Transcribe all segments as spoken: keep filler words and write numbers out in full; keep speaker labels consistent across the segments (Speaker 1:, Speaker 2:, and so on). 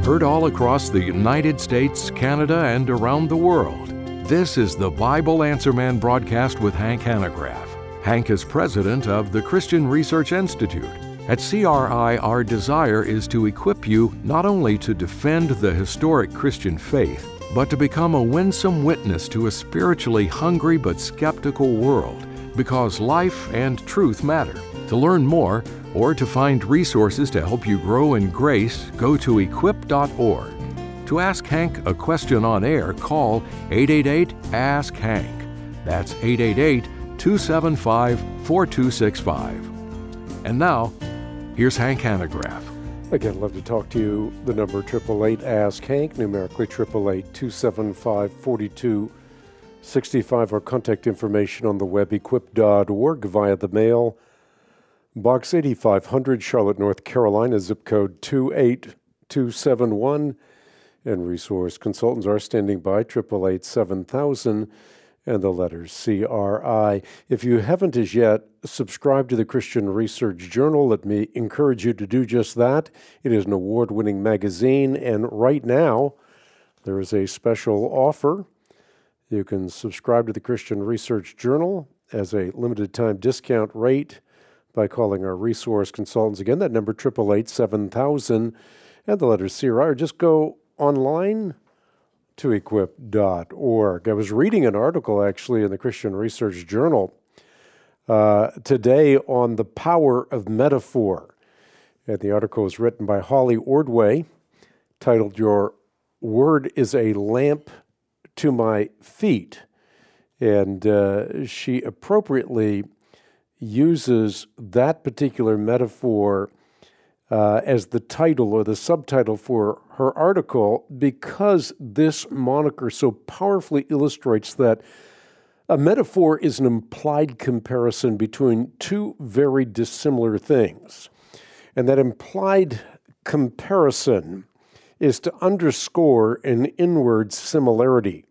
Speaker 1: heard all across the United States, Canada, and around the world. This is the Bible Answer Man broadcast with Hank Hanegraaff. Hank is president of the Christian Research Institute. At C R I, our desire is to equip you not only to defend the historic Christian faith, but to become a winsome witness to a spiritually hungry but skeptical world, because life and truth matter. To learn more or to find resources to help you grow in grace, go to equip dot org. To ask Hank a question on air, call eight eight eight, ask Hank. That's eight eight eight, two seven five, four two six five. And now, here's Hank Hanegraaff.
Speaker 2: Again, love to talk to you. The number eight eight eight, ask Hank, numerically eight eight eight, two seven five, four two six five. Our contact information on the web, equip dot org, via the mail. Box eighty-five hundred, Charlotte, North Carolina, zip code two eight two seven one. And resource consultants are standing by, eight eight eight, seven thousand. And the letters C R I. If you haven't as yet subscribed to the Christian Research Journal, let me encourage you to do just that. It is an award-winning magazine, and right now there is a special offer. You can subscribe to the Christian Research Journal as a limited-time discount rate by calling our resource consultants. Again, that number, eight eight eight, seven thousand, and the letters C R I, or just go online to equip dot org. I was reading an article, actually, in the Christian Research Journal uh, today on the power of metaphor. And the article was written by Holly Ordway, titled, "Your Word is a Lamp to My Feet." And uh, she appropriately uses that particular metaphor Uh, as the title or the subtitle for her article, because this moniker so powerfully illustrates that a metaphor is an implied comparison between two very dissimilar things. And that implied comparison is to underscore an inward similarity.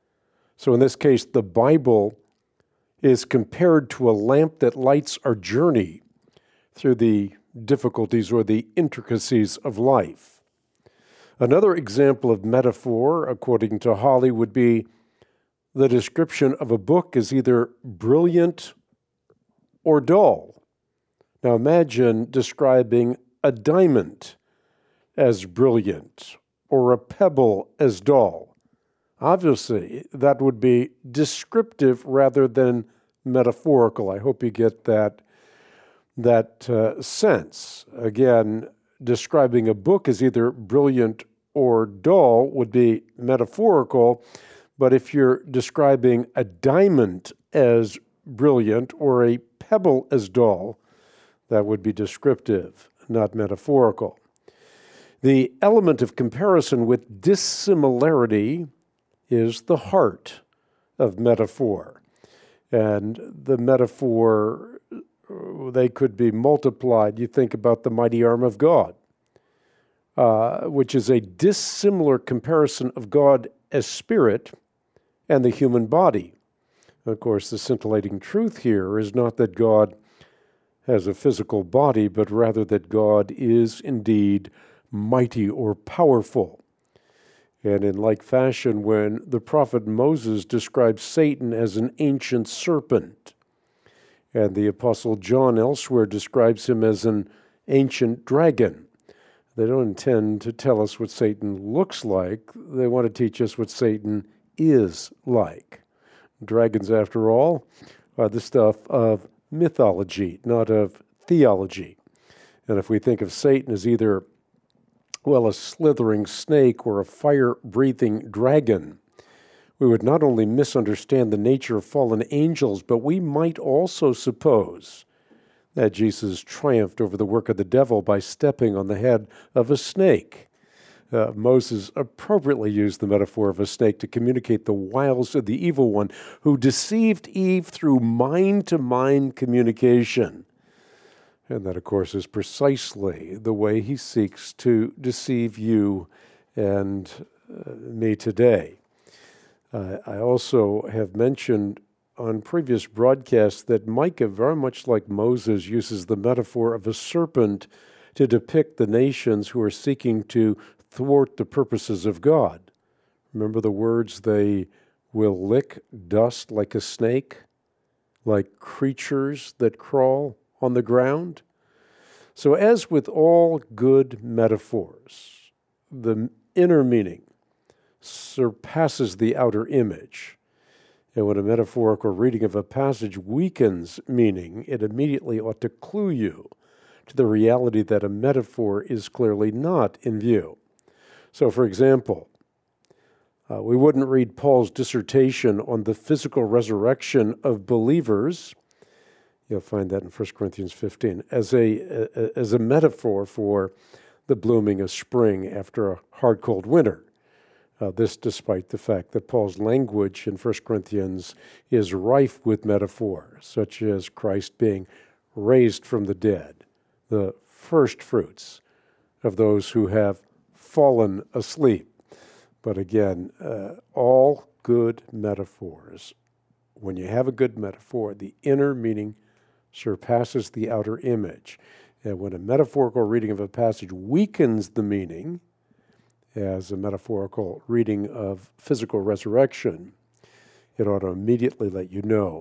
Speaker 2: So in this case, the Bible is compared to a lamp that lights our journey through the difficulties or the intricacies of life. Another example of metaphor, according to Holly, would be the description of a book as either brilliant or dull. Now imagine describing a diamond as brilliant or a pebble as dull. Obviously, that would be descriptive rather than metaphorical. I hope you get that that uh, sense. Again, describing a book as either brilliant or dull would be metaphorical, but if you're describing a diamond as brilliant or a pebble as dull, that would be descriptive, not metaphorical. The element of comparison with dissimilarity is the heart of metaphor. And the metaphor, they could be multiplied. You think about the mighty arm of God, uh, which is a dissimilar comparison of God as spirit and the human body. Of course, the scintillating truth here is not that God has a physical body, but rather that God is indeed mighty or powerful. And in like fashion, when the prophet Moses describes Satan as an ancient serpent, and the Apostle John elsewhere describes him as an ancient dragon. They don't intend to tell us what Satan looks like. They want to teach us what Satan is like. Dragons, after all, are the stuff of mythology, not of theology. And if we think of Satan as either, well, a slithering snake or a fire-breathing dragon, we would not only misunderstand the nature of fallen angels, but we might also suppose that Jesus triumphed over the work of the devil by stepping on the head of a snake. Uh, Moses appropriately used the metaphor of a snake to communicate the wiles of the evil one who deceived Eve through mind-to-mind communication. And that, of course, is precisely the way he seeks to deceive you and uh, me today. Uh, I also have mentioned on previous broadcasts that Micah, very much like Moses, uses the metaphor of a serpent to depict the nations who are seeking to thwart the purposes of God. Remember the words, they will lick dust like a snake, like creatures that crawl on the ground. So as with all good metaphors, the inner meaning surpasses the outer image. And when a metaphorical reading of a passage weakens meaning, it immediately ought to clue you to the reality that a metaphor is clearly not in view. So, for example, uh, we wouldn't read Paul's dissertation on the physical resurrection of believers, you'll find that in First Corinthians fifteen, as a, a, as a metaphor for the blooming of spring after a hard, cold winter. Uh, this despite the fact that Paul's language in First Corinthians is rife with metaphor, such as Christ being raised from the dead, the first fruits of those who have fallen asleep. But again, uh, all good metaphors, when you have a good metaphor, the inner meaning surpasses the outer image. And when a metaphorical reading of a passage weakens the meaning, as a metaphorical reading of physical resurrection, it ought to immediately let you know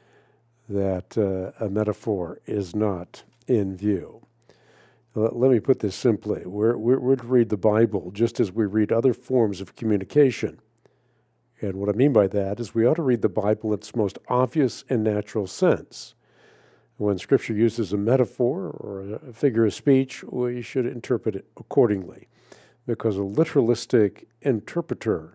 Speaker 2: that uh, a metaphor is not in view. Let me put this simply. We're, we're, we're to read the Bible just as we read other forms of communication. And what I mean by that is we ought to read the Bible in its most obvious and natural sense. When Scripture uses a metaphor or a figure of speech, we should interpret it accordingly, because a literalistic interpreter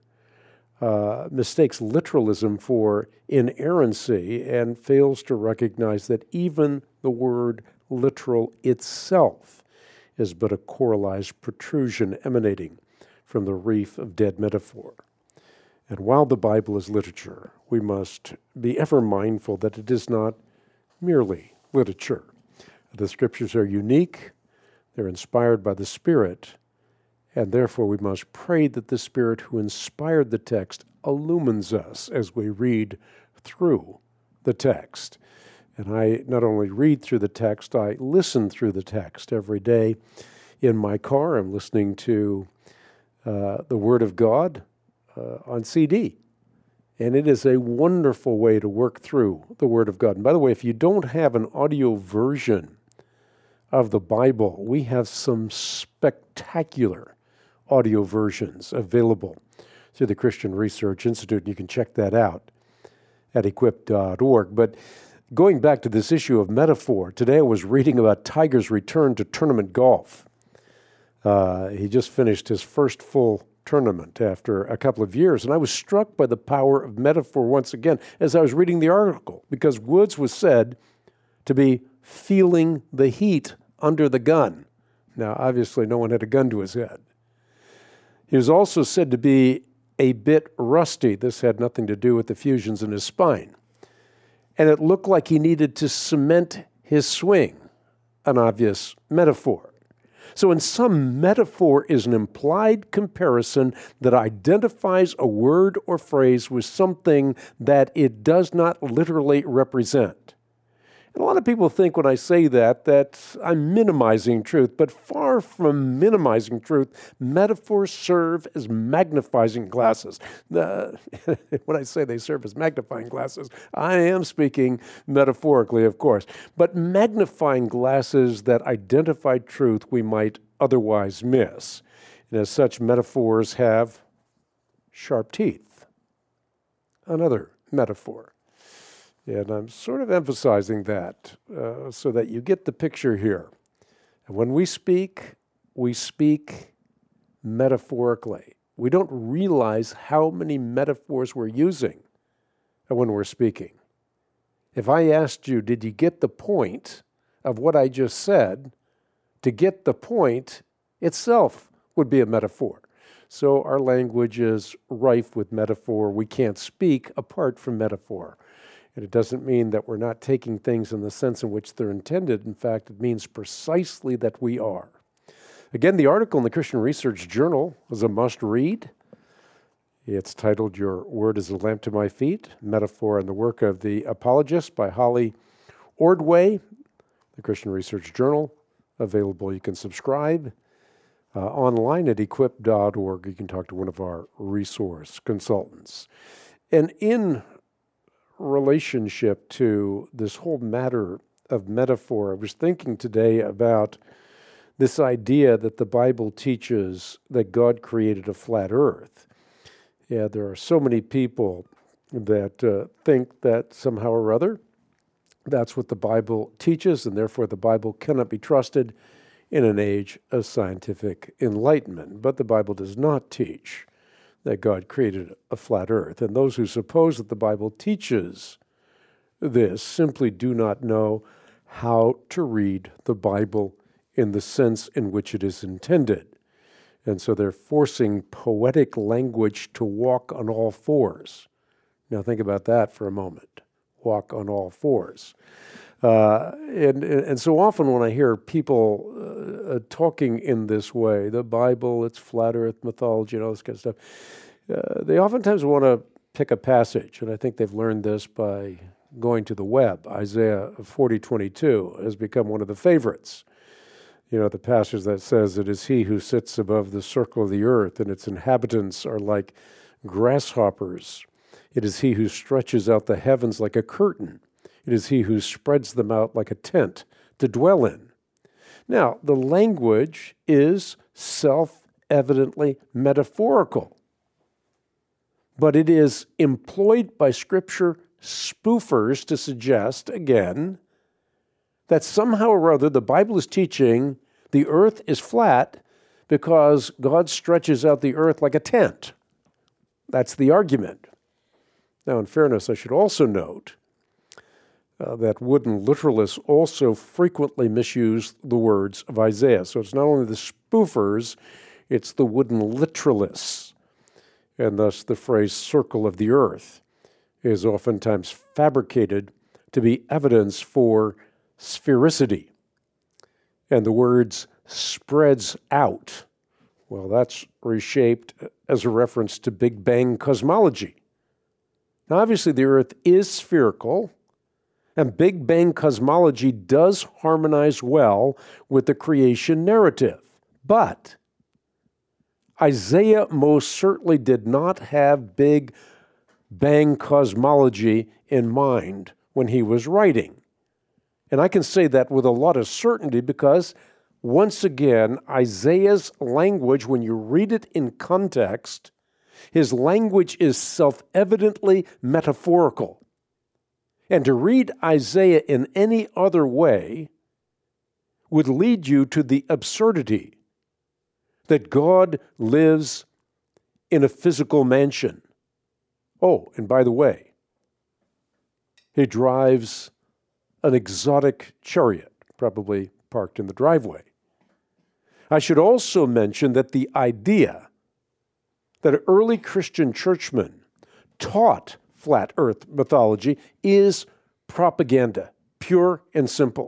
Speaker 2: uh, mistakes literalism for inerrancy and fails to recognize that even the word literal itself is but a coralized protrusion emanating from the reef of dead metaphor. And while the Bible is literature, we must be ever mindful that it is not merely literature. The Scriptures are unique, they're inspired by the Spirit, and therefore we must pray that the Spirit who inspired the text illumines us as we read through the text. And I not only read through the text, I listen through the text every day. In my car, I'm listening to uh, the Word of God uh, on C D. And it is a wonderful way to work through the Word of God. And by the way, if you don't have an audio version of the Bible, we have some spectacular audio versions available through the Christian Research Institute. And you can check that out at equip dot org. But going back to this issue of metaphor, today I was reading about Tiger's return to tournament golf. Uh, he just finished his first full tournament after a couple of years, and I was struck by the power of metaphor once again as I was reading the article, because Woods was said to be feeling the heat under the gun. Now, obviously, no one had a gun to his head. He was also said to be a bit rusty. This had nothing to do with the fusions in his spine. And it looked like he needed to cement his swing, an obvious metaphor. So in some, metaphor is an implied comparison that identifies a word or phrase with something that it does not literally represent. And a lot of people think when I say that, that I'm minimizing truth, but far from minimizing truth, metaphors serve as magnifying glasses. The, when I say they serve as magnifying glasses, I am speaking metaphorically, of course, but magnifying glasses that identify truth we might otherwise miss. And as such, metaphors have sharp teeth. Another metaphor. And I'm sort of emphasizing that uh, so that you get the picture here. And when we speak, we speak metaphorically. We don't realize how many metaphors we're using when we're speaking. If I asked you, did you get the point of what I just said? To get the point itself would be a metaphor. So our language is rife with metaphor. We can't speak apart from metaphor. And it doesn't mean that we're not taking things in the sense in which they're intended. In fact, it means precisely that we are. Again, the article in the Christian Research Journal is a must-read. It's titled, Your Word is a Lamp to My Feet, Metaphor and the Work of the Apologist by Holly Ordway, the Christian Research Journal. Available, you can subscribe uh, online at equip dot org. You can talk to one of our resource consultants. And in relationship to this whole matter of metaphor, I was thinking today about this idea that the Bible teaches that God created a flat earth. Yeah, there are so many people that uh, think that somehow or other that's what the Bible teaches, and therefore the Bible cannot be trusted in an age of scientific enlightenment. But the Bible does not teach that God created a flat earth. And those who suppose that the Bible teaches this simply do not know how to read the Bible in the sense in which it is intended. And so they're forcing poetic language to walk on all fours. Now think about that for a moment. Walk on all fours. Uh, and, and so often when I hear people uh, talking in this way, the Bible, it's flat earth mythology and all this kind of stuff, uh, they oftentimes want to pick a passage, and I think they've learned this by going to the web. Isaiah forty twenty-two has become one of the favorites. You know, the passage that says, "It is he who sits above the circle of the earth, and its inhabitants are like grasshoppers. It is he who stretches out the heavens like a curtain. It is he who spreads them out like a tent to dwell in." Now, the language is self-evidently metaphorical, but it is employed by Scripture spoofers to suggest, again, that somehow or other the Bible is teaching the earth is flat because God stretches out the earth like a tent. That's the argument. Now, in fairness, I should also note uh, that wooden literalists also frequently misuse the words of Isaiah. So it's not only the spoofers, it's the wooden literalists. And thus the phrase circle of the earth is oftentimes fabricated to be evidence for sphericity. And the words spreads out, well, that's reshaped as a reference to Big Bang cosmology. Now, obviously, the earth is spherical, and Big Bang cosmology does harmonize well with the creation narrative. But Isaiah most certainly did not have Big Bang cosmology in mind when he was writing. And I can say that with a lot of certainty because, once again, Isaiah's language, when you read it in context, his language is self-evidently metaphorical. And to read Isaiah in any other way would lead you to the absurdity that God lives in a physical mansion. Oh, and by the way, he drives an exotic chariot, probably parked in the driveway. I should also mention that the idea that early Christian churchmen taught flat earth mythology is propaganda, pure and simple.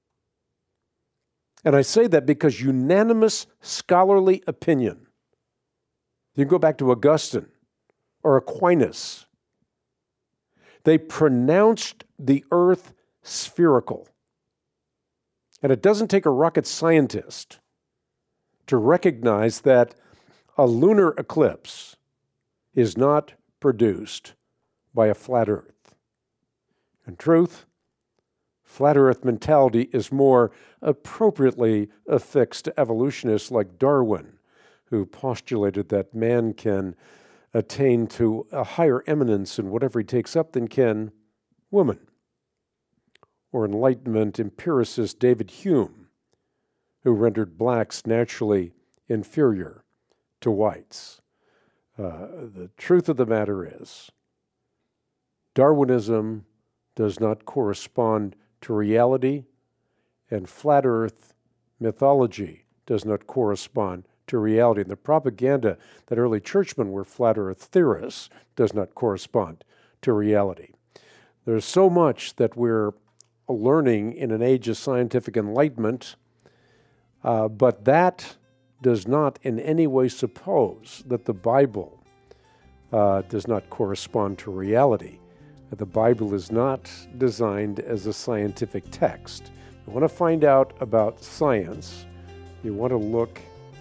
Speaker 2: And I say that because unanimous scholarly opinion, you can go back to Augustine or Aquinas, they pronounced the earth spherical. And it doesn't take a rocket scientist to recognize that a lunar eclipse is not produced by a flat earth. In truth, flat earth mentality is more appropriately affixed to evolutionists like Darwin, who postulated that man can attain to a higher eminence in whatever he takes up than can woman. Or Enlightenment empiricist David Hume, who rendered blacks naturally inferior to whites. Uh, the truth of the matter is, Darwinism does not correspond to reality, and flat earth mythology does not correspond to reality. And the propaganda that early churchmen were flat earth theorists does not correspond to reality. There's so much that we're learning in an age of scientific enlightenment, uh, but that does not in any way suppose that the Bible uh, does not correspond to reality. The Bible is not designed as a scientific text. You want to find out about science, you want to look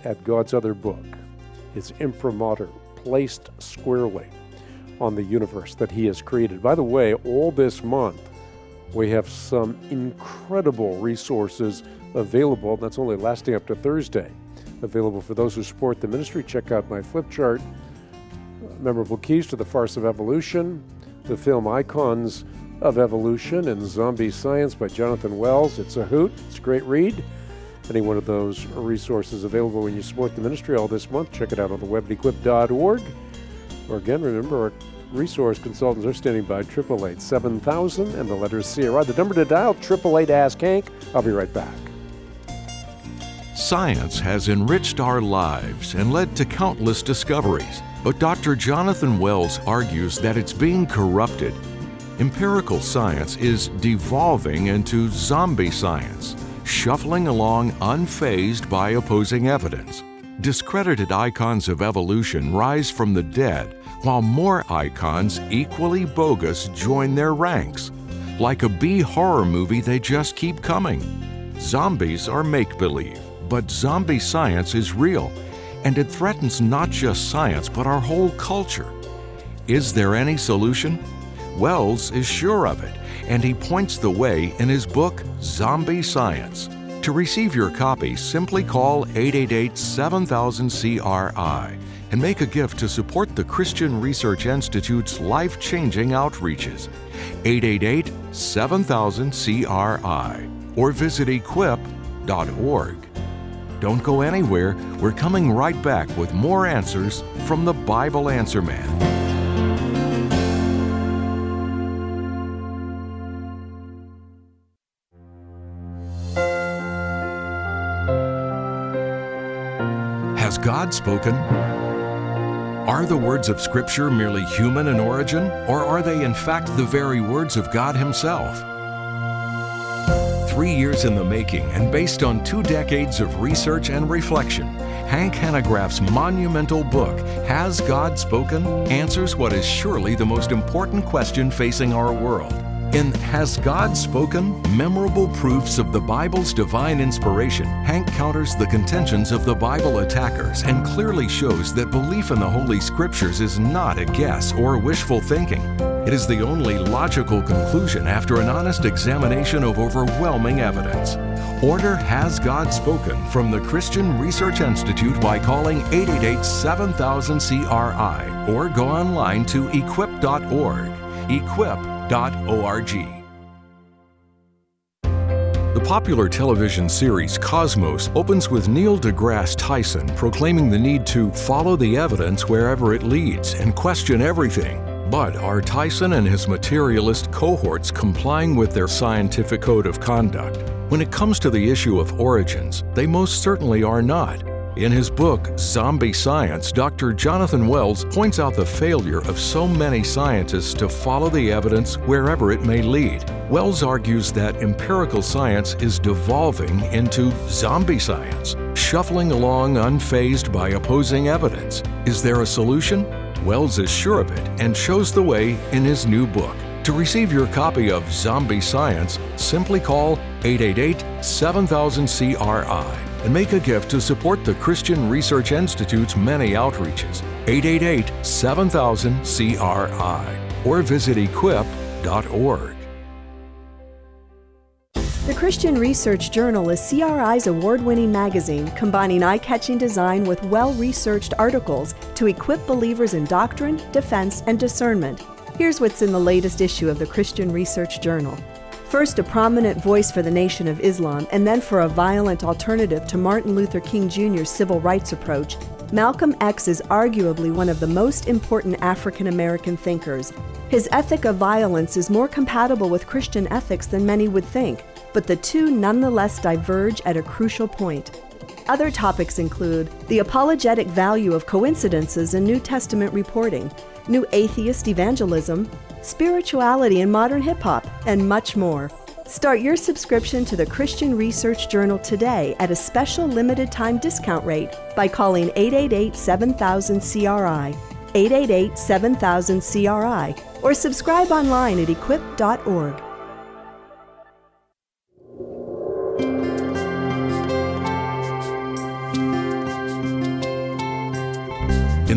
Speaker 2: at God's other book, his imprimatur, placed squarely on the universe that he has created. By the way, all this month, we have some incredible resources available. That's only lasting up to Thursday. Available for those who support the ministry. Check out my flip chart. Memorable Keys to the Farce of Evolution, the film Icons of Evolution, and Zombie Science by Jonathan Wells. It's a hoot. It's a great read. Any one of those resources available when you support the ministry all this month. Check it out on the web at equip dot org. Or again, remember, our resource consultants are standing by, eight eight eight, seven thousand and the letters C R I. The number to dial, eight eight eight, ask Hank. I'll be right back.
Speaker 1: Science has enriched our lives and led to countless discoveries, but Doctor Jonathan Wells argues that it's being corrupted. Empirical science is devolving into zombie science, shuffling along unfazed by opposing evidence. Discredited icons of evolution rise from the dead, while more icons equally bogus join their ranks. Like a B horror movie, they just keep coming. Zombies are make-believe, but zombie science is real, and it threatens not just science, but our whole culture. Is there any solution? Wells is sure of it, and he points the way in his book, Zombie Science. To receive your copy, simply call eight eight eight, seven thousand, C R I and make a gift to support the Christian Research Institute's life-changing outreaches. eight eight eight, seven thousand, C R I or visit equip dot org. Don't go anywhere. We're coming right back with more answers from the Bible Answer Man. Has God spoken? Are the words of Scripture merely human in origin, or are they in fact the very words of God Himself? Three years in the making and based on two decades of research and reflection, Hank Hanegraaff's monumental book, Has God Spoken?, answers what is surely the most important question facing our world. In Has God Spoken? Memorable Proofs of the Bible's Divine Inspiration, Hank counters the contentions of the Bible attackers and clearly shows that belief in the Holy Scriptures is not a guess or wishful thinking. It is the only logical conclusion after an honest examination of overwhelming evidence. Order Has God Spoken from the Christian Research Institute by calling eight eight eight, seven thousand, C R I or go online to equip dot org. equip dot org. The popular television series Cosmos opens with Neil deGrasse Tyson proclaiming the need to follow the evidence wherever it leads and question everything. But are Tyson and his materialist cohorts complying with their scientific code of conduct? When it comes to the issue of origins, they most certainly are not. In his book, Zombie Science, Doctor Jonathan Wells points out the failure of so many scientists to follow the evidence wherever it may lead. Wells argues that empirical science is devolving into zombie science, shuffling along unfazed by opposing evidence. Is there a solution? Wells is sure of it and shows the way in his new book. To receive your copy of Zombie Science, simply call eight eight eight, seven thousand, C R I and make a gift to support the Christian Research Institute's many outreaches. eight eight eight, seven thousand, C R I or visit equip dot org.
Speaker 3: The Christian Research Journal is C R I's award-winning magazine combining eye-catching design with well-researched articles to equip believers in doctrine, defense, and discernment. Here's what's in the latest issue of the Christian Research Journal. First, a prominent voice for the Nation of Islam, and then for a violent alternative to Martin Luther King Junior's civil rights approach, Malcolm X is arguably one of the most important African American thinkers. His ethic of violence is more compatible with Christian ethics than many would think, but the two nonetheless diverge at a crucial point. Other topics include the apologetic value of coincidences in New Testament reporting, new atheist evangelism, spirituality in modern hip-hop, and much more. Start your subscription to the Christian Research Journal today at a special limited-time discount rate by calling eight eight eight, seven thousand, C R I, eight eight eight, seven thousand, C R I, or subscribe online at equip dot org.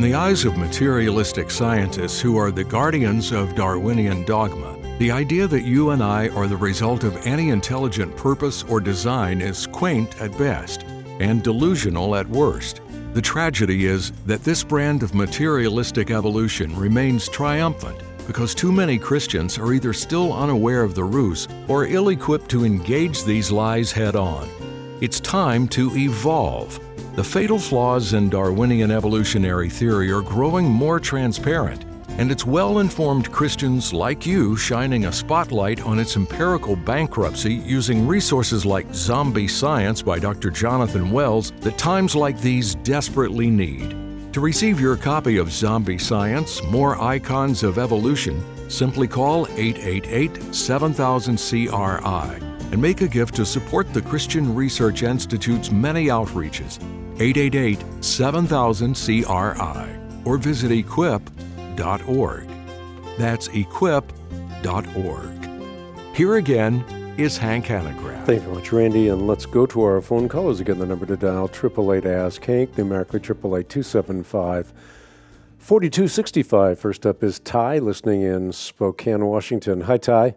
Speaker 1: the eyes of materialistic scientists who are the guardians of Darwinian dogma, the idea that you and I are the result of any intelligent purpose or design is quaint at best and delusional at worst. The tragedy is that this brand of materialistic evolution remains triumphant because too many Christians are either still unaware of the ruse or ill-equipped to engage these lies head-on. It's time to evolve. The fatal flaws in Darwinian evolutionary theory are growing more transparent, and it's well-informed Christians like you shining a spotlight on its empirical bankruptcy using resources like Zombie Science by Doctor Jonathan Wells that times like these desperately need. To receive your copy of Zombie Science, More Icons of Evolution, simply call eight eight eight, seven thousand, C R I and make a gift to support the Christian Research Institute's many outreaches, eight eight eight, seven thousand, C R I, or visit equip dot org. That's equip dot org. Here again is Hank Hanegraaff.
Speaker 2: Thank you very much, Randy. And let's go to our phone callers. Again, the number to dial, eight eight eight, ask Hank, numerically eight eight eight, two seven five, four two six five. First up is Ty, listening in Spokane, Washington. Hi, Ty.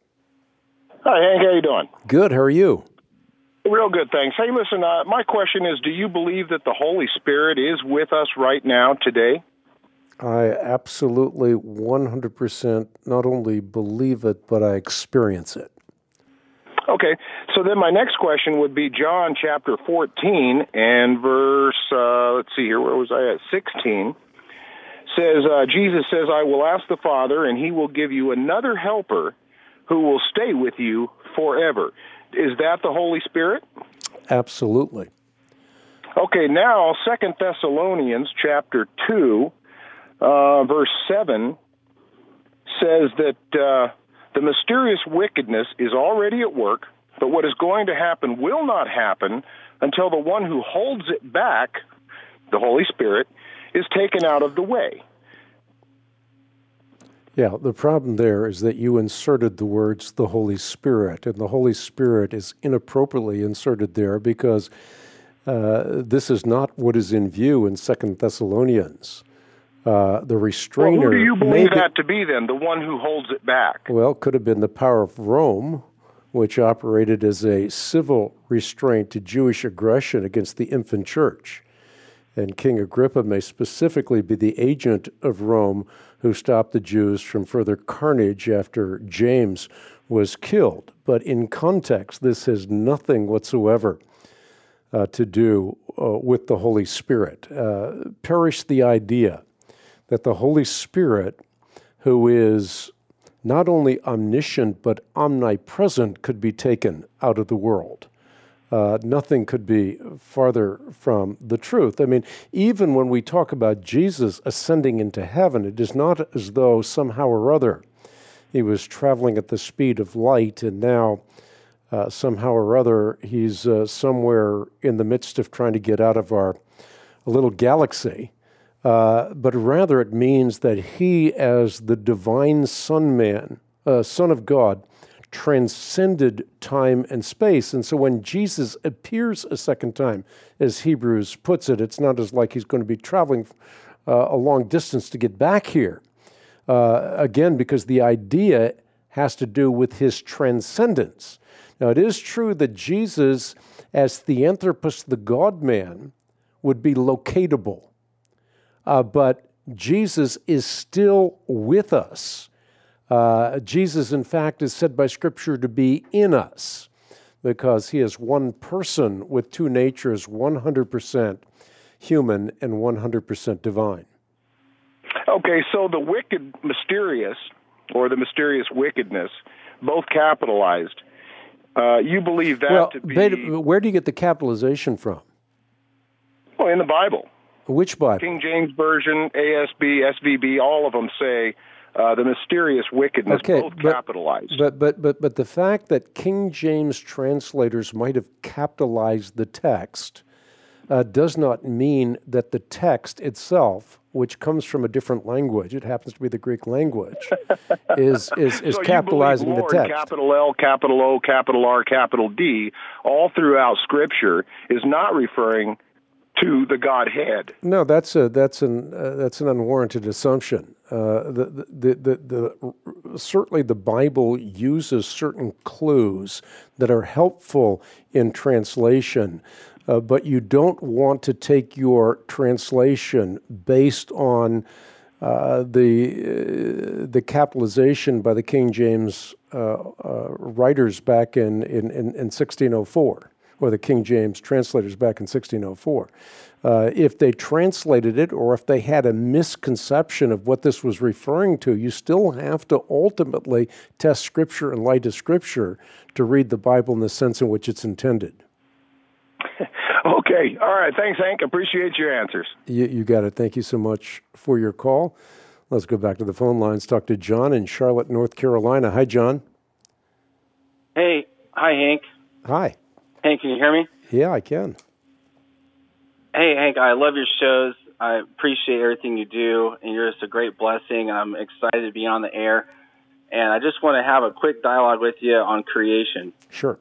Speaker 4: Hi, Hank. How you doing?
Speaker 2: Good. How are you?
Speaker 4: Real good, thanks. Hey, listen, uh, my question is, do you believe that the Holy Spirit is with us right now, today?
Speaker 2: I absolutely one hundred percent not only believe it, but I experience it.
Speaker 4: Okay, so then my next question would be John chapter fourteen and verse, uh, let's see here, where was I at? sixteen. Says, uh, Jesus says, I will ask the Father, and he will give you another helper who will stay with you forever. Is that the Holy Spirit?
Speaker 2: Absolutely.
Speaker 4: Okay, now Second Thessalonians chapter two, uh, verse seven says that uh, the mysterious wickedness is already at work, but what is going to happen will not happen until the one who holds it back, the Holy Spirit, is taken out of the way.
Speaker 2: Yeah, the problem there is that you inserted the words the Holy Spirit, and the Holy Spirit is inappropriately inserted there because uh, this is not what is in view in Second Thessalonians. Uh, the restrainer...
Speaker 4: Well, who do you believe that to be then, the one who holds it back?
Speaker 2: Well, could have been the power of Rome, which operated as a civil restraint to Jewish aggression against the infant church. And King Agrippa may specifically be the agent of Rome who stopped the Jews from further carnage after James was killed. But in context, this has nothing whatsoever uh, to do uh, with the Holy Spirit. Uh, perish the idea that the Holy Spirit, who is not only omniscient but omnipresent, could be taken out of the world. Uh, nothing could be farther from the truth. I mean, even when we talk about Jesus ascending into heaven, it is not as though somehow or other he was traveling at the speed of light and now uh, somehow or other he's uh, somewhere in the midst of trying to get out of our little galaxy. Uh, but rather it means that he, as the divine Son man, uh, Son of God, transcended time and space. And so when Jesus appears a second time, as Hebrews puts it, it's not as like he's going to be traveling uh, a long distance to get back here. Uh, again, because the idea has to do with his transcendence. Now, it is true that Jesus, as Theanthropus, the God-man, would be locatable. Uh, but Jesus is still with us. Uh, Jesus, in fact, is said by Scripture to be in us because he is one person with two natures, one hundred percent human and one hundred percent divine.
Speaker 4: Okay, so the wicked mysterious, or the mysterious wickedness, both capitalized, uh, you believe that
Speaker 2: well,
Speaker 4: to be...
Speaker 2: Well, where do you get the capitalization from?
Speaker 4: Well, in the Bible.
Speaker 2: Which Bible?
Speaker 4: King James Version, A S B, S V B, all of them say... Uh, the mysterious wickedness,
Speaker 2: okay,
Speaker 4: both
Speaker 2: but,
Speaker 4: capitalized.
Speaker 2: But, but, but, but the fact that King James translators might have capitalized the text uh, does not mean that the text itself, which comes from a different language, it happens to be the Greek language, is, is, is
Speaker 4: so
Speaker 2: capitalizing
Speaker 4: Lord,
Speaker 2: the text.
Speaker 4: Capital L, capital O, capital R, capital D, all throughout Scripture, is not referring to the Godhead.
Speaker 2: No, that's a that's an uh, that's an unwarranted assumption. Uh, the, the, the, the, certainly the Bible uses certain clues that are helpful in translation, uh, but you don't want to take your translation based on uh, the uh, the capitalization by the King James uh, uh, writers back in, in, in, in sixteen oh four, or the King James translators back in sixteen oh four. Uh, if they translated it, or if they had a misconception of what this was referring to, you still have to ultimately test Scripture in light of Scripture to read the Bible in the sense in which it's intended.
Speaker 4: Okay. All right. Thanks, Hank. Appreciate your answers.
Speaker 2: You, you got it. Thank you so much for your call. Let's go back to the phone lines. Talk to John in Charlotte, North Carolina. Hi, John.
Speaker 5: Hey. Hi, Hank.
Speaker 2: Hi.
Speaker 5: Hank, can you hear me?
Speaker 2: Yeah, I can.
Speaker 5: Hey, Hank, I love your shows. I appreciate everything you do, and you're just a great blessing. I'm excited to be on the air, and I just want to have a quick dialogue with you on creation.
Speaker 2: Sure.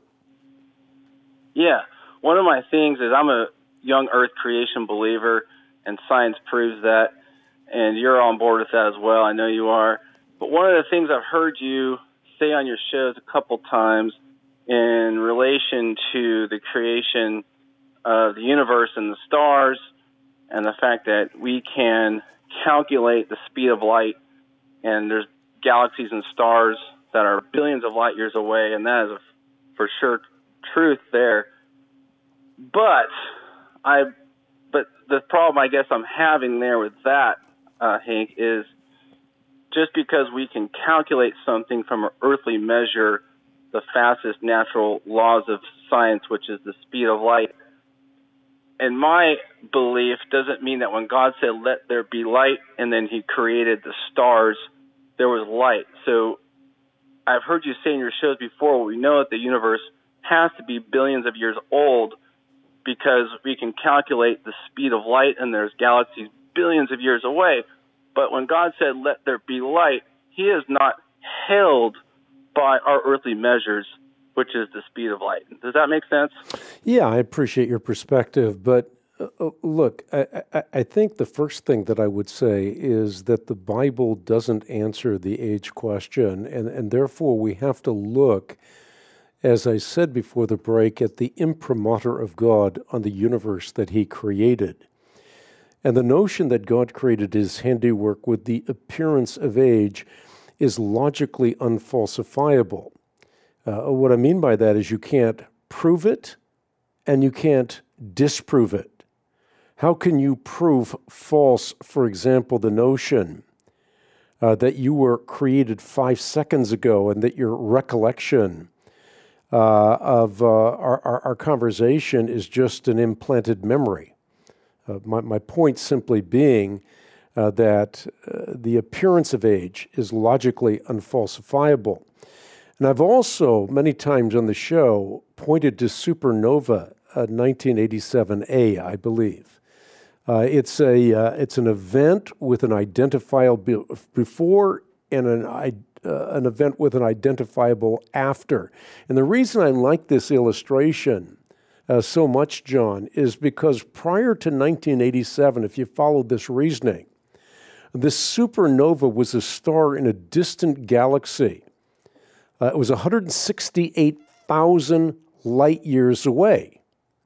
Speaker 5: Yeah. One of my things is I'm a young earth creation believer, and science proves that, and you're on board with that as well. I know you are. But one of the things I've heard you say on your shows a couple times in relation to the creation of the universe and the stars, and the fact that we can calculate the speed of light, and there's galaxies and stars that are billions of light years away, and that is a, for sure truth there. But I, but the problem I guess I'm having there with that, uh, Hank, is just because we can calculate something from an earthly measure, the fastest natural laws of science, which is the speed of light, in my belief, doesn't mean that when God said, let there be light, and then he created the stars, there was light. So I've heard you say in your shows before, we know that the universe has to be billions of years old because we can calculate the speed of light, and there's galaxies billions of years away. But when God said, let there be light, he is not held by our earthly measures, which is the speed of light. Does that make sense?
Speaker 2: Yeah, I appreciate your perspective, but uh, look, I, I, I think the first thing that I would say is that the Bible doesn't answer the age question, and, and therefore we have to look, as I said before the break, at the imprimatur of God on the universe that he created. And the notion that God created his handiwork with the appearance of age is logically unfalsifiable. Uh, what I mean by that is you can't prove it and you can't disprove it. How can you prove false, for example, the notion uh, that you were created five seconds ago and that your recollection uh, of uh, our, our, our conversation is just an implanted memory? Uh, my, my point simply being uh, that uh, the appearance of age is logically unfalsifiable. And I've also, many times on the show, pointed to supernova uh, nineteen eighty-seven A, I believe. Uh, it's a uh, it's an event with an identifiable before and an uh, an event with an identifiable after. And the reason I like this illustration uh, so much, John, is because prior to nineteen eighty-seven, if you followed this reasoning, this supernova was a star in a distant galaxy. Uh, it was one hundred sixty-eight thousand light years away.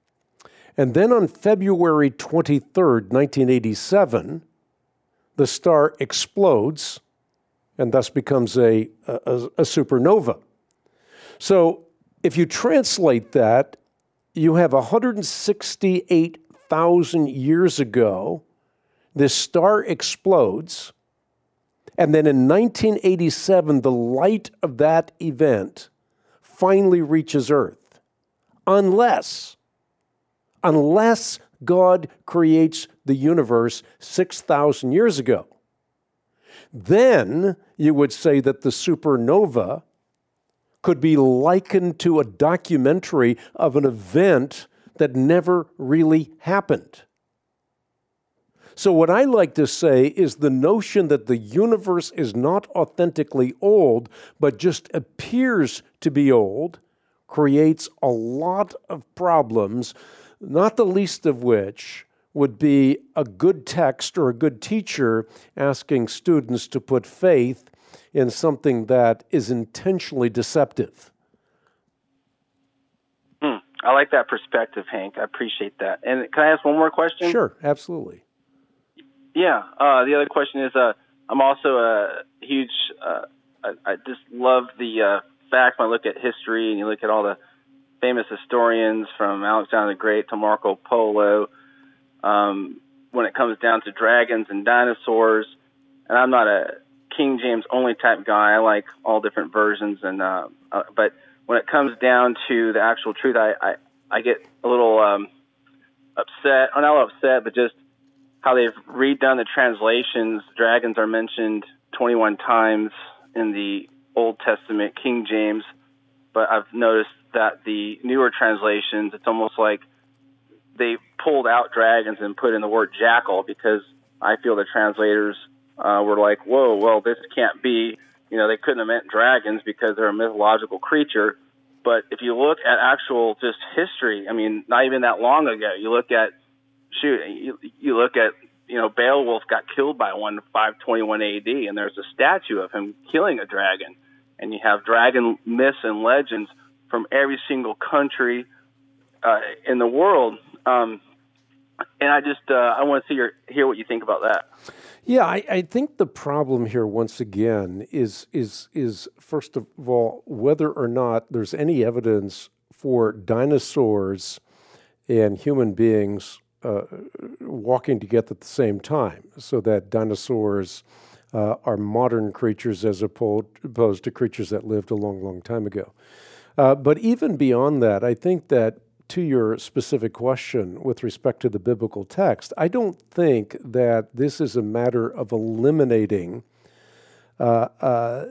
Speaker 2: And then on February twenty-third, nineteen eighty-seven, the star explodes and thus becomes a, a, a supernova. So if you translate that, you have one hundred sixty-eight thousand years ago, this star explodes. And then in nineteen eighty-seven, the light of that event finally reaches Earth. Unless, unless God creates the universe six thousand years ago. Then you would say that the supernova could be likened to a documentary of an event that never really happened. So what I like to say is the notion that the universe is not authentically old, but just appears to be old, creates a lot of problems, not the least of which would be a good text or a good teacher asking students to put faith in something that is intentionally deceptive.
Speaker 5: Hmm. I like that perspective, Hank. I appreciate that. And can I ask one more question?
Speaker 2: Sure, absolutely.
Speaker 5: Yeah. Uh, the other question is, uh, I'm also a huge, uh, I, I just love the uh, fact when I look at history and you look at all the famous historians from Alexander the Great to Marco Polo, um, when it comes down to dragons and dinosaurs. And I'm not a King James only type guy. I like all different versions. And uh, uh, but when it comes down to the actual truth, I, I, I get a little um, upset, or not upset, but just how they've redone the translations. Dragons are mentioned twenty-one times in the Old Testament, King James, but I've noticed that the newer translations, it's almost like they pulled out dragons and put in the word jackal, because I feel the translators uh, were like, whoa, well, this can't be, you know, they couldn't have meant dragons because they're a mythological creature. But if you look at actual just history, I mean, not even that long ago, you look at, shoot, you, you look at, you know, Beowulf got killed by one in five twenty-one A D, and there's a statue of him killing a dragon. And you have dragon myths and legends from every single country uh, in the world. Um, and I just, uh, I want to see your, hear what you think about that.
Speaker 2: Yeah, I, I think the problem here, once again, is is is first of all whether or not there's any evidence for dinosaurs and human beings uh, walking together at the same time, so that dinosaurs uh, are modern creatures as opposed, opposed to creatures that lived a long, long time ago. Uh, but even beyond that, I think that to your specific question with respect to the biblical text, I don't think that this is a matter of eliminating uh, uh,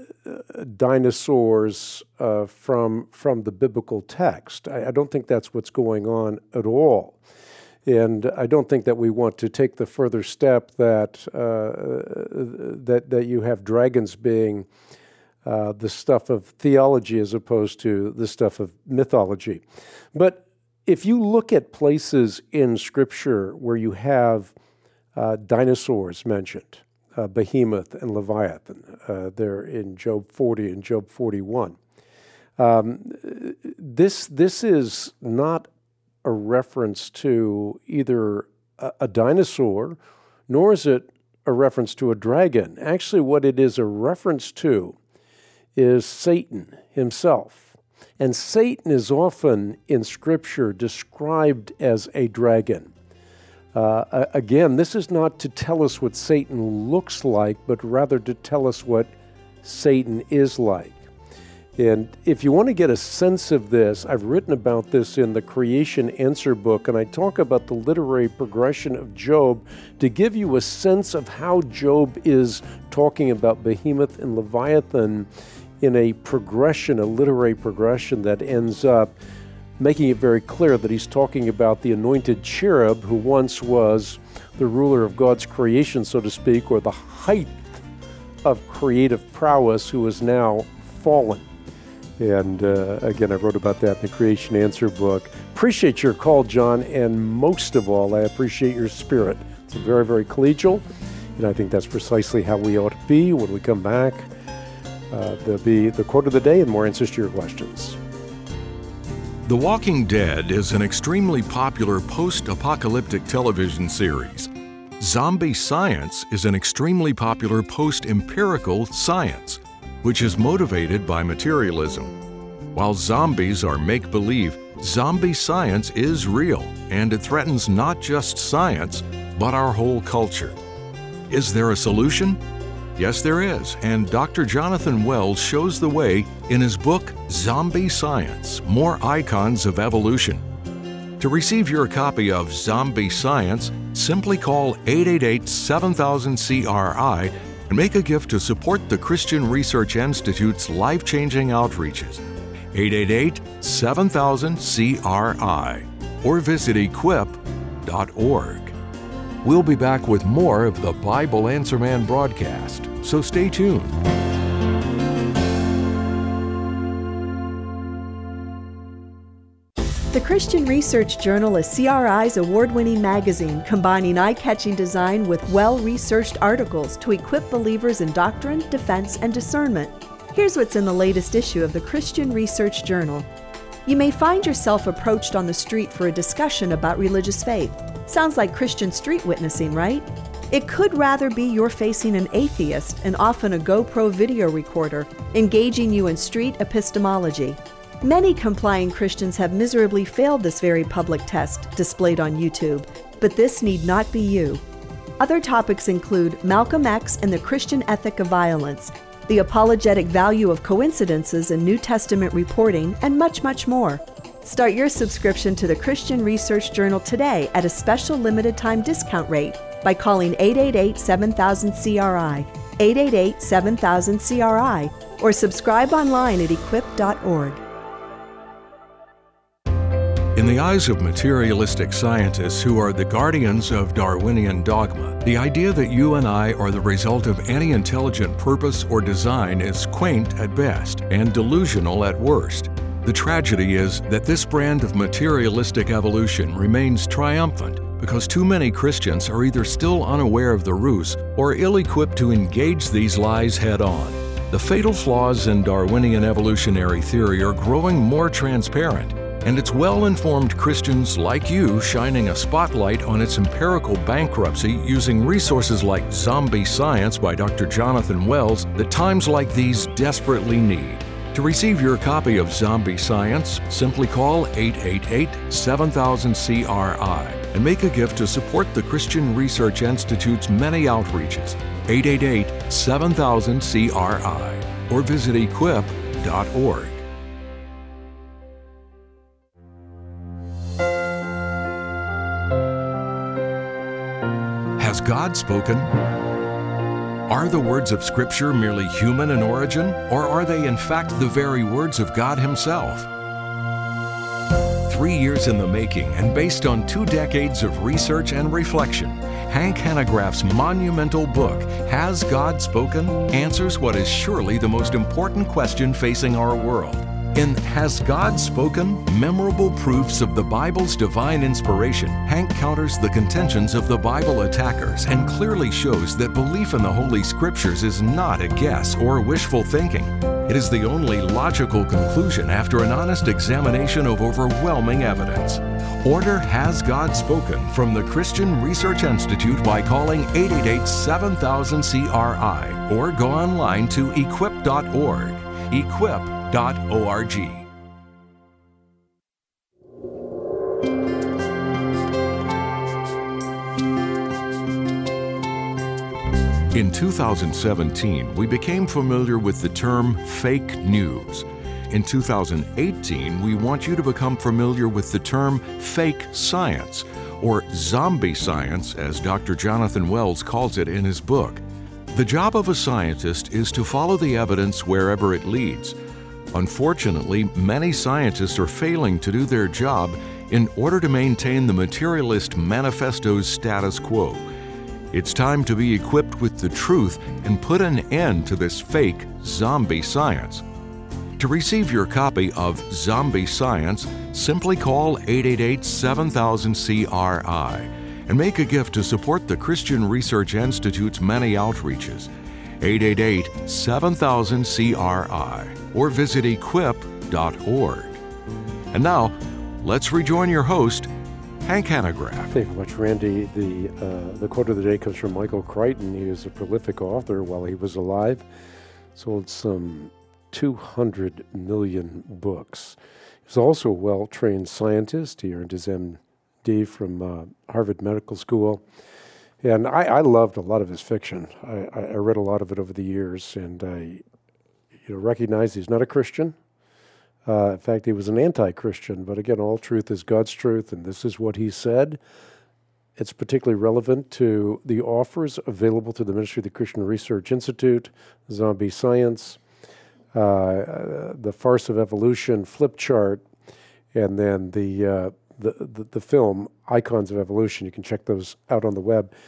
Speaker 2: dinosaurs uh, from from the biblical text. I, I don't think that's what's going on at all. And I don't think that we want to take the further step that uh, that that you have dragons being uh, the stuff of theology as opposed to the stuff of mythology. But if you look at places in Scripture where you have uh, dinosaurs mentioned, uh, Behemoth and Leviathan, uh, they're in Job forty and Job forty-one. Um, this this is not a reference to either a, a dinosaur, nor is it a reference to a dragon. Actually, what it is a reference to is Satan himself. And Satan is often in Scripture described as a dragon. Uh, again, this is not to tell us what Satan looks like, but rather to tell us what Satan is like. And if you want to get a sense of this, I've written about this in the Creation Answer book, and I talk about the literary progression of Job to give you a sense of how Job is talking about Behemoth and Leviathan in a progression, a literary progression that ends up making it very clear that he's talking about the anointed cherub who once was the ruler of God's creation, so to speak, or the height of creative prowess, who is now fallen. And uh, again, I wrote about that in the Creation Answer book. Appreciate your call, John, and most of all, I appreciate your spirit. It's very, very collegial, and I think that's precisely how we ought to be. When we come back, uh, there'll be the quote of the day and more answers to your questions.
Speaker 1: The Walking Dead is an extremely popular post-apocalyptic television series. Zombie science is an extremely popular post-empirical science, which is motivated by materialism. While zombies are make-believe, zombie science is real, and it threatens not just science, but our whole culture. Is there a solution? Yes, there is, and Doctor Jonathan Wells shows the way in his book, Zombie Science: More Icons of Evolution. To receive your copy of Zombie Science, simply call eight eight eight, seven thousand, C R I and make a gift to support the Christian Research Institute's life-changing outreaches. eight eight eight, seven thousand, C R I or visit equip dot org. We'll be back with more of the Bible Answer Man broadcast, so stay tuned.
Speaker 3: The Christian Research Journal is C R I's award-winning magazine combining eye-catching design with well-researched articles to equip believers in doctrine, defense, and discernment. Here's what's in the latest issue of the Christian Research Journal. You may find yourself approached on the street for a discussion about religious faith. Sounds like Christian street witnessing, right? It could rather be you're facing an atheist and often a GoPro video recorder engaging you in street epistemology. Many complying Christians have miserably failed this very public test displayed on YouTube, but this need not be you. Other topics include Malcolm X and the Christian ethic of violence, the apologetic value of coincidences in New Testament reporting, and much, much more. Start your subscription to the Christian Research Journal today at a special limited time discount rate by calling eight eight eight, seven thousand, C R I, eight eight eight, seven thousand, C R I, or subscribe online at equip dot org.
Speaker 1: In the eyes of materialistic scientists who are the guardians of Darwinian dogma, the idea that you and I are the result of any intelligent purpose or design is quaint at best and delusional at worst. The tragedy is that this brand of materialistic evolution remains triumphant because too many Christians are either still unaware of the ruse or ill-equipped to engage these lies head-on. The fatal flaws in Darwinian evolutionary theory are growing more transparent, and it's well-informed Christians like you shining a spotlight on its empirical bankruptcy using resources like Zombie Science by Doctor Jonathan Wells that times like these desperately need. To receive your copy of Zombie Science, simply call eight eight eight, seven thousand, C R I and make a gift to support the Christian Research Institute's many outreaches, eight eight eight, seven thousand, C R I, or visit equip dot org. Has God spoken? Are the words of Scripture merely human in origin, or are they in fact the very words of God Himself? Three years in the making and based on two decades of research and reflection, Hank Hanegraaff's monumental book, Has God Spoken?, answers what is surely the most important question facing our world. In Has God Spoken? Memorable Proofs of the Bible's Divine Inspiration, Hank counters the contentions of the Bible attackers and clearly shows that belief in the Holy Scriptures is not a guess or wishful thinking. It is the only logical conclusion after an honest examination of overwhelming evidence. Order Has God Spoken from the Christian Research Institute by calling eight eight eight, seven thousand, C R I or go online to equip dot org. equip dot org. In two thousand seventeen, we became familiar with the term fake news. In two thousand eighteen, we want you to become familiar with the term fake science, or zombie science, as Doctor Jonathan Wells calls it in his book. The job of a scientist is to follow the evidence wherever it leads. Unfortunately, many scientists are failing to do their job in order to maintain the materialist manifesto's status quo. It's time to be equipped with the truth and put an end to this fake zombie science. To receive your copy of Zombie Science, simply call eight eight eight, seven thousand, C R I and make a gift to support the Christian Research Institute's many outreaches, eight eight eight, seven thousand, C R I, or visit equip dot org. And now, let's rejoin your host, Hank Hanegraaff.
Speaker 2: Thank you very much, Randy. The, uh, the quote of the day comes from Michael Crichton. He was a prolific author while he was alive, sold some two hundred million books. He was also a well-trained scientist. He earned his M D from uh, Harvard Medical School. And I, I loved a lot of his fiction. I, I read a lot of it over the years, and I you know, recognize he's not a Christian. Uh, in fact, he was an anti-Christian. But again, all truth is God's truth, and this is what he said. It's particularly relevant to the offers available to the Ministry of the Christian Research Institute, Zombie Science, uh, uh, the Farce of Evolution, Flip Chart, and then the, uh, the, the the film Icons of Evolution. You can check those out on the web.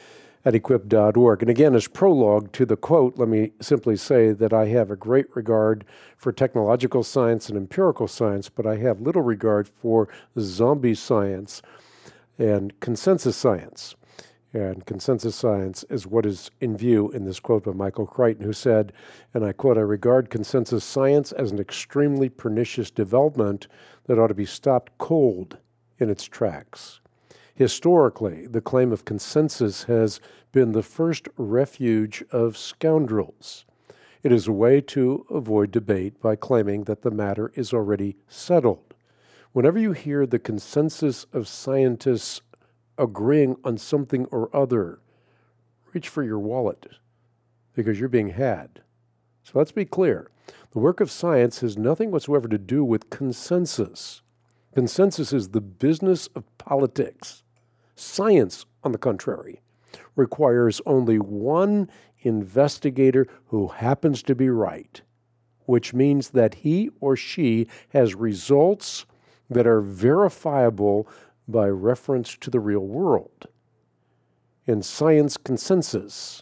Speaker 2: at equip dot org. And again, as prologue to the quote, let me simply say that I have a great regard for technological science and empirical science, but I have little regard for zombie science and consensus science. And consensus science is what is in view in this quote by Michael Crichton, who said, and I quote, "I regard consensus science as an extremely pernicious development that ought to be stopped cold in its tracks. Historically, the claim of consensus has been the first refuge of scoundrels. It is a way to avoid debate by claiming that the matter is already settled. Whenever you hear the consensus of scientists agreeing on something or other, reach for your wallet, because you're being had. So let's be clear. The work of science has nothing whatsoever to do with consensus. Consensus is the business of politics. Science, on the contrary, requires only one investigator who happens to be right, which means that he or she has results that are verifiable by reference to the real world. And science consensus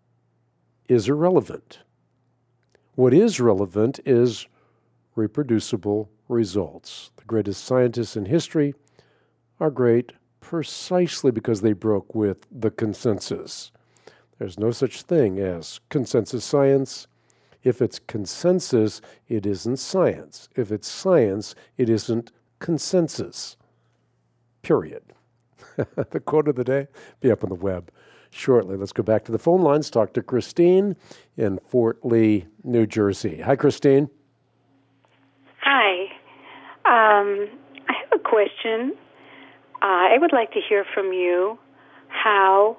Speaker 2: is irrelevant. What is relevant is reproducible results. The greatest scientists in history are great precisely because they broke with the consensus. There's no such thing as consensus science. If it's consensus, it isn't science. If it's science, it isn't consensus. Period. The quote of the day, be up on the web shortly. Let's go back to the phone lines, talk to Christine in Fort Lee, New Jersey. Hi, Christine.
Speaker 6: Hi. Um, I have a question. Uh, I would like to hear from you how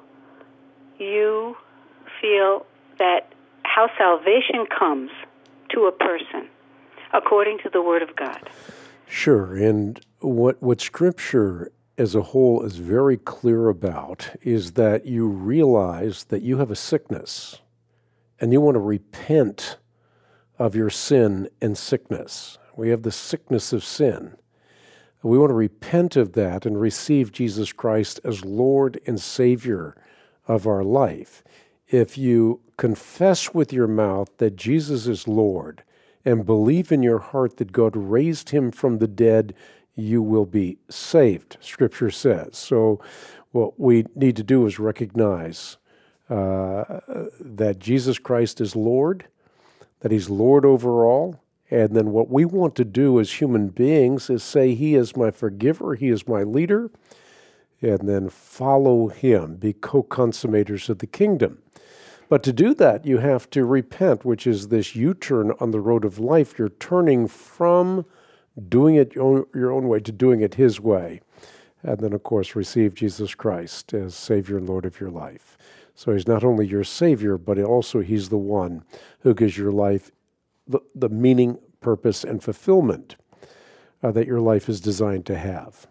Speaker 6: you feel that how salvation comes to a person according to the Word of God.
Speaker 2: Sure. And what, what Scripture as a whole is very clear about is that you realize that you have a sickness and you want to repent of your sin and sickness. We have the sickness of sin. We want to repent of that and receive Jesus Christ as Lord and Savior of our life. If you confess with your mouth that Jesus is Lord and believe in your heart that God raised him from the dead, you will be saved, Scripture says. So what we need to do is recognize uh, that Jesus Christ is Lord, that he's Lord over all. And then what we want to do as human beings is say, he is my forgiver, he is my leader, and then follow him, be co-consummators of the kingdom. But to do that, you have to repent, which is this U-turn on the road of life. You're turning from doing it your own, your own way to doing it his way. And then, of course, receive Jesus Christ as Savior and Lord of your life. So he's not only your Savior, but also he's the one who gives your life the, the meaning, purpose, and fulfillment uh, that your life is designed to have.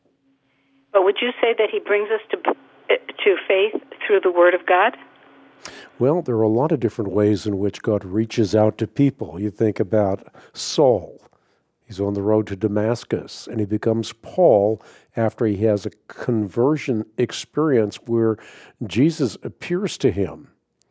Speaker 6: But would you say that he brings us to to faith through the Word of God?
Speaker 2: Well, there are a lot of different ways in which God reaches out to people. You think about Saul. He's on the road to Damascus, and he becomes Paul after he has a conversion experience where Jesus appears to him.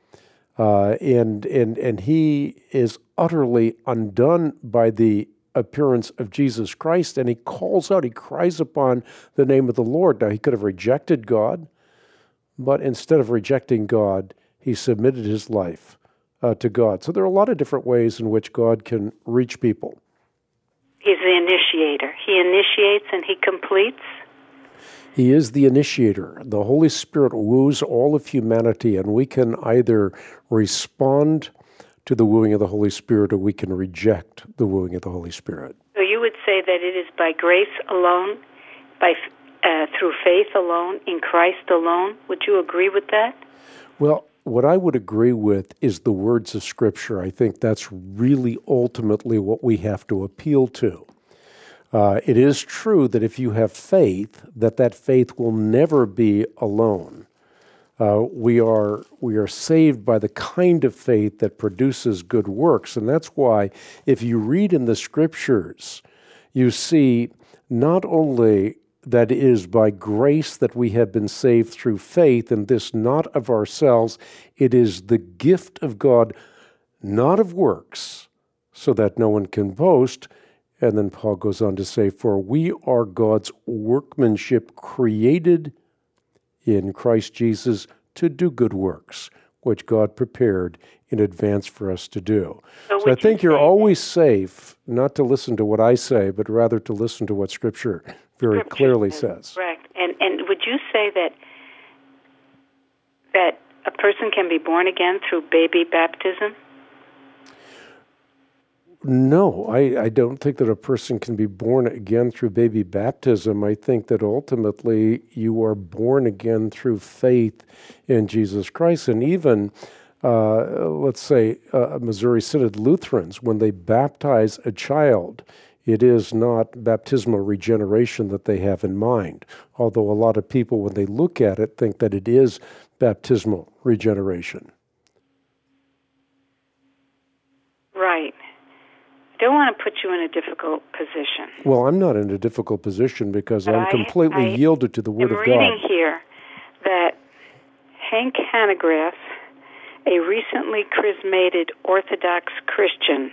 Speaker 2: Uh, and, and, and he is utterly undone by the appearance of Jesus Christ, and he calls out, he cries upon the name of the Lord. Now, he could have rejected God, but instead of rejecting God, he submitted his life uh, to God. So there are a lot of different ways in which God can reach people.
Speaker 6: He's the initiator. He initiates and he completes.
Speaker 2: He is the initiator. The Holy Spirit woos all of humanity, and we can either respond to the wooing of the Holy Spirit or we can reject the wooing of the Holy Spirit.
Speaker 6: So you would say that it is by grace alone, by uh, through faith alone, in Christ alone. Would you agree with that?
Speaker 2: Well, what I would agree with is the words of Scripture. I think that's really ultimately what we have to appeal to. Uh, it is true that if you have faith, that that faith will never be alone. Uh, we are we are saved by the kind of faith that produces good works, and that's why if you read in the Scriptures, you see not only that it is by grace that we have been saved through faith, and this not of ourselves. It is the gift of God, not of works, so that no one can boast. And then Paul goes on to say, for we are God's workmanship, created in Christ Jesus to do good works, which God prepared in advance for us to do. So, so I think you you're always safe not to listen to what I say, but rather to listen to what Scripture very Scripture clearly says.
Speaker 6: Correct. And and would you say that that a person can be born again through baby baptism?
Speaker 2: No, I, I don't think that a person can be born again through baby baptism. I think that ultimately you are born again through faith in Jesus Christ. And even, uh, let's say, uh, Missouri Synod Lutherans, when they baptize a child, it is not baptismal regeneration that they have in mind, although a lot of people, when they look at it, think that it is baptismal regeneration.
Speaker 6: Right. I don't want to put you in a difficult position.
Speaker 2: Well, I'm not in a difficult position because but I'm I, completely I yielded to the Word of God.
Speaker 6: I'm reading here that Hank Hanegraaff, a recently chrismated Orthodox Christian,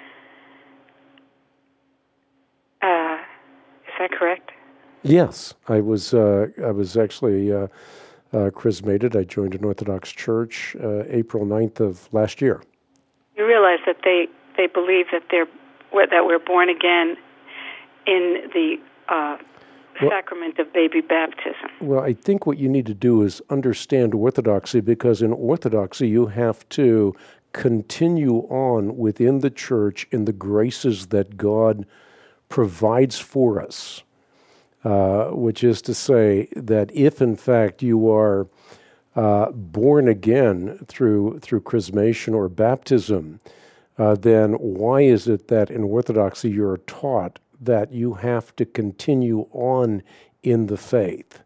Speaker 6: uh, is that correct?
Speaker 2: Yes, I was. Uh, I was actually uh, uh, chrismated. I joined an Orthodox church uh, April ninth of last year.
Speaker 6: You realize that they. They believe that they're that we're born again in the uh, well, sacrament of baby baptism.
Speaker 2: Well, I think what you need to do is understand Orthodoxy, because in Orthodoxy you have to continue on within the church in the graces that God provides for us, uh, which is to say that if in fact you are uh, born again through through chrismation or baptism, Uh, then why is it that in Orthodoxy you're taught that you have to continue on in the faith?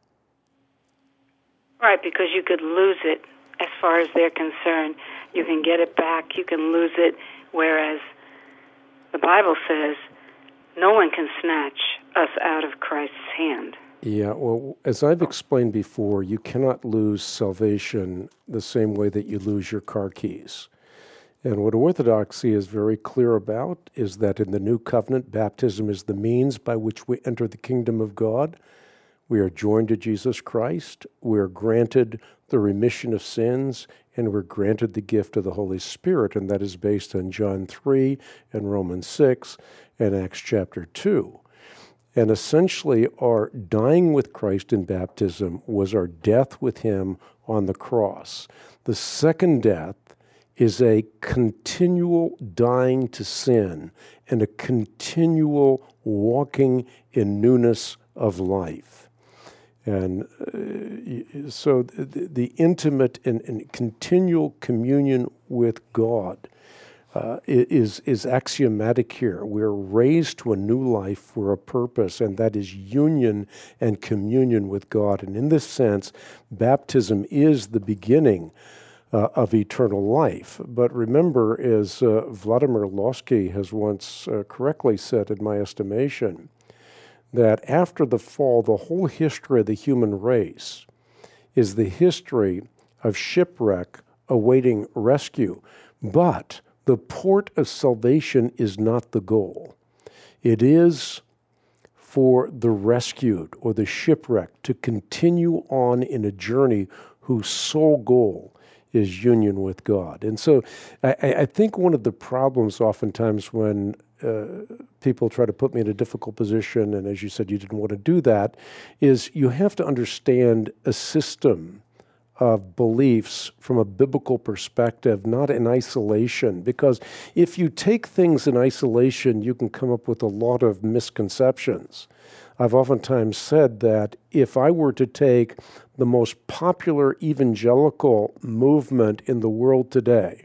Speaker 6: Right, because you could lose it as far as they're concerned. You can get it back, you can lose it, whereas the Bible says no one can snatch us out of Christ's hand.
Speaker 2: Yeah, well, as I've explained before, you cannot lose salvation the same way that you lose your car keys. And what Orthodoxy is very clear about is that in the New Covenant, baptism is the means by which we enter the kingdom of God. We are joined to Jesus Christ. We are granted the remission of sins, and we're granted the gift of the Holy Spirit, and that is based on John three and Romans six and Acts chapter two. And essentially, our dying with Christ in baptism was our death with him on the cross. The second death is a continual dying to sin and a continual walking in newness of life. And uh, so the, the intimate and, and continual communion with God uh, is, is axiomatic here. We're raised to a new life for a purpose, and that is union and communion with God. And in this sense, baptism is the beginning Uh, of eternal life. But remember, as uh, Vladimir Lossky has once uh, correctly said, in my estimation, that after the fall, the whole history of the human race is the history of shipwreck awaiting rescue. But the port of salvation is not the goal. It is for the rescued or the shipwrecked to continue on in a journey whose sole goal is union with God. And so I, I think one of the problems oftentimes when uh, people try to put me in a difficult position, and as you said, you didn't want to do that, is you have to understand a system of beliefs from a biblical perspective, not in isolation. Because if you take things in isolation, you can come up with a lot of misconceptions. I've oftentimes said that if I were to take the most popular evangelical movement in the world today,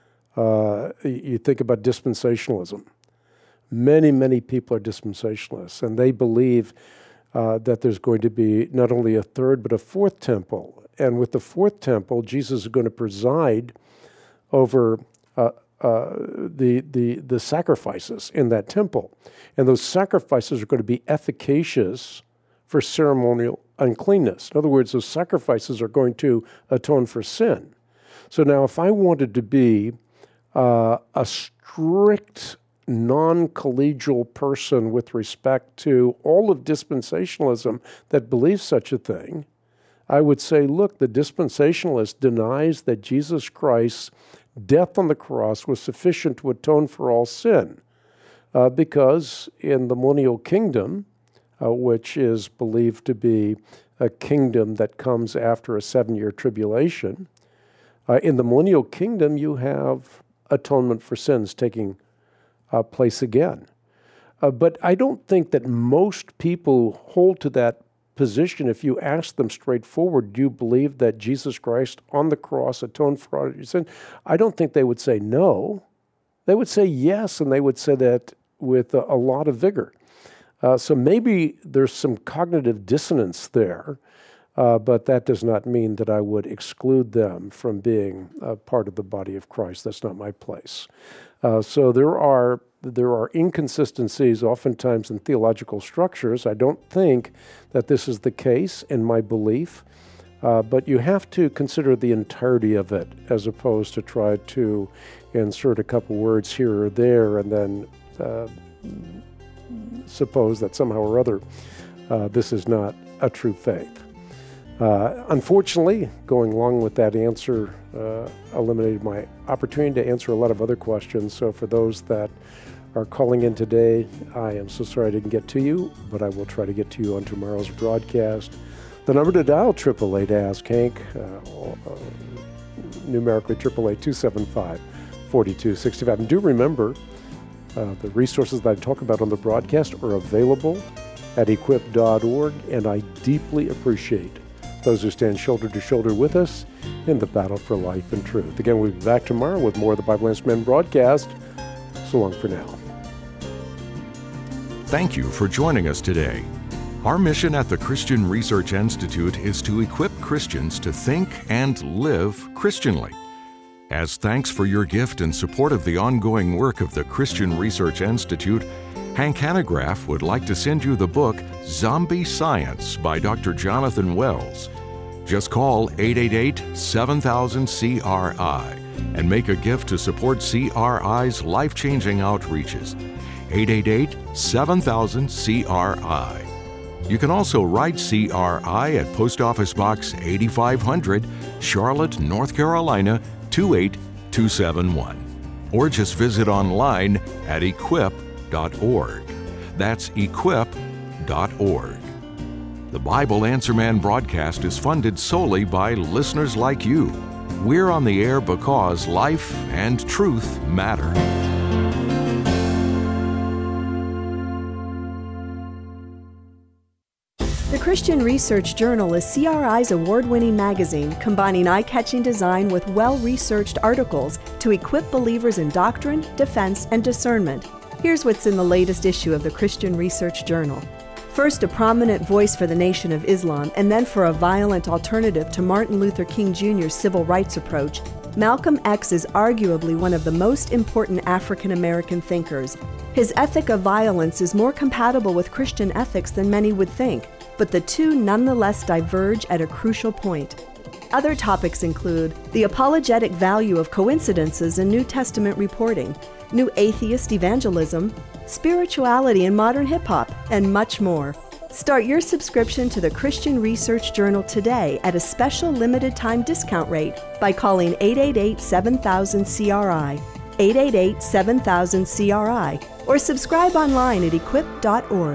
Speaker 2: uh, you think about dispensationalism. Many, many people are dispensationalists, and they believe uh, that there's going to be not only a third, but a fourth temple. And with the fourth temple, Jesus is going to preside over uh, uh, the, the, the sacrifices in that temple. And those sacrifices are going to be efficacious for ceremonial uncleanness. In other words, those sacrifices are going to atone for sin. So now if I wanted to be uh, a strict non-collegial person with respect to all of dispensationalism that believes such a thing, I would say, look, the dispensationalist denies that Jesus Christ's death on the cross was sufficient to atone for all sin, uh, because in the millennial kingdom, uh, which is believed to be a kingdom that comes after a seven-year tribulation, uh, in the millennial kingdom you have atonement for sins taking uh, place again. Uh, but I don't think that most people hold to that position. If you ask them straightforward, do you believe that Jesus Christ on the cross atoned for all your sin? I don't think they would say no. They would say yes, and they would say that with a, a lot of vigor. Uh, so maybe there's some cognitive dissonance there, uh, but that does not mean that I would exclude them from being a part of the body of Christ. That's not my place. Uh, so there are There are inconsistencies oftentimes in theological structures. I don't think that this is the case in my belief, uh, but you have to consider the entirety of it as opposed to try to insert a couple words here or there and then uh, suppose that somehow or other uh, this is not a true faith. Uh, unfortunately, going along with that answer uh, eliminated my opportunity to answer a lot of other questions. So for those that are calling in today, I am so sorry I didn't get to you, but I will try to get to you on tomorrow's broadcast. The number to dial, eight eight eight, ask Hank, uh, uh, numerically eight eight eight, two seven five, four two six five. And do remember, uh, the resources that I talk about on the broadcast are available at equip dot org, and I deeply appreciate those who stand shoulder to shoulder with us in the battle for life and truth. Again, we'll be back tomorrow with more of the Bible Answer Man broadcast. So long for now.
Speaker 1: Thank you for joining us today. Our mission at the Christian Research Institute is to equip Christians to think and live Christianly. As thanks for your gift and support of the ongoing work of the Christian Research Institute, Hank Hanegraaff would like to send you the book Zombie Science by Doctor Jonathan Wells. Just call eight eight eight, seven thousand, C R I and make a gift to support C R I's life-changing outreaches. eight eight eight, seven thousand, C R I. You can also write C R I at Post Office Box eighty-five hundred, Charlotte, North Carolina, two eight two seven one. Or just visit online at equip dot org. That's equip dot org. The Bible Answer Man broadcast is funded solely by listeners like you. We're on the air because life and truth matter.
Speaker 3: The Christian Research Journal is C R I's award-winning magazine combining eye-catching design with well-researched articles to equip believers in doctrine, defense, and discernment. Here's what's in the latest issue of the Christian Research Journal. First, a prominent voice for the Nation of Islam, and then for a violent alternative to Martin Luther King Junior's civil rights approach, Malcolm X is arguably one of the most important African American thinkers. His ethic of violence is more compatible with Christian ethics than many would think, but the two nonetheless diverge at a crucial point. Other topics include the apologetic value of coincidences in New Testament reporting, new atheist evangelism, spirituality in modern hip-hop, and much more. Start your subscription to the Christian Research Journal today at a special limited-time discount rate by calling eight eight eight, seven thousand, C R I, eight eight eight, seven thousand, C R I, or subscribe online at equip dot org.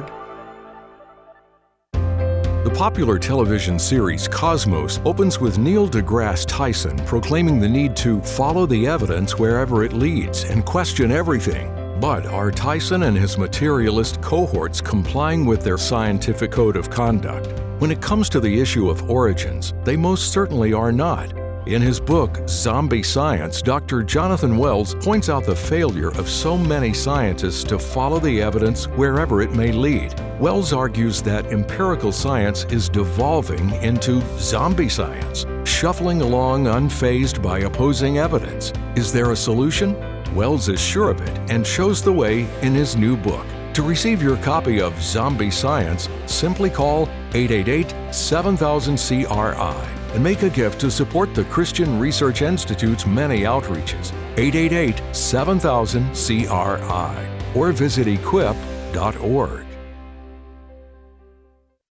Speaker 1: The popular television series Cosmos opens with Neil deGrasse Tyson proclaiming the need to follow the evidence wherever it leads and question everything. But are Tyson and his materialist cohorts complying with their scientific code of conduct? When it comes to the issue of origins, they most certainly are not. In his book, Zombie Science, Doctor Jonathan Wells points out the failure of so many scientists to follow the evidence wherever it may lead. Wells argues that empirical science is devolving into zombie science, shuffling along unfazed by opposing evidence. Is there a solution? Wells is sure of it and shows the way in his new book, To receive your copy of Zombie Science, simply call eight eight eight, seven thousand, C R I and make a gift to support the Christian Research Institute's many outreaches. eight eight eight, seven thousand, C R I or visit equip dot org.